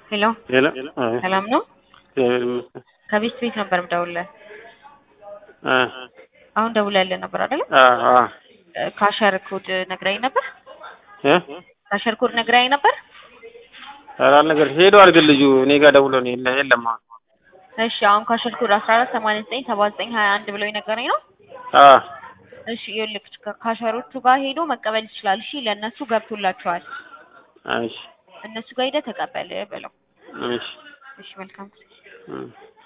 Hello. Hello. Salam no? Yeah. ከቤት ቤት ነበር ደውልልህ። Ah. አሁን ደውለልህ ነበር አይደል? Ah. ካሸር ኮድ ነግራኝ ነበር። Eh? ካሸር ኮድ ነግራኝ ነበር። ኧረ ነገር ሄዷል ግን ልጁ እኔ ጋር ደውሎ ነው የለም አሁን። እሺ አሁን ካሸር ኮድ 14897921 ብሎ የነገረኝ ነው። አዎ እሺ ይኸውልህ ካሸሮቹ ጋር ሄዶ መቀበል ይችላል። እሺ ለእነሱ ገብቶላቸዋል። እሺ እነሱ ጋር ሄደህ ተቀበል ብለው። እሺ እሺ መልካም